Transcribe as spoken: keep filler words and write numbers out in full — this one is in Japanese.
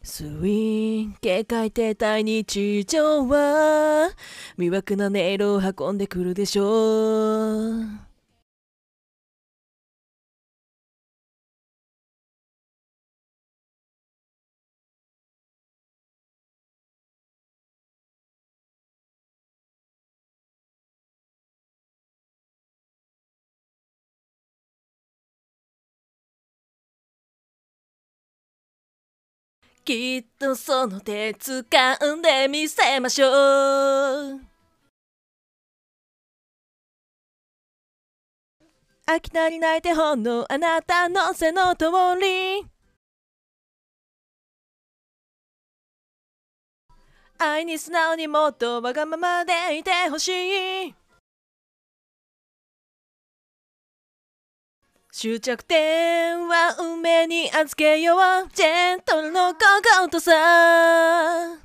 スイン警戒停滞日常は魅惑な音色を運んでくるでしょう。きっとその手掴んでみせましょう。飽きたり泣いてほんのあなたの背の通り、愛に素直にもっとわがままでいてほしい。終着点は運命に預けよう、ジェントルの心とさ。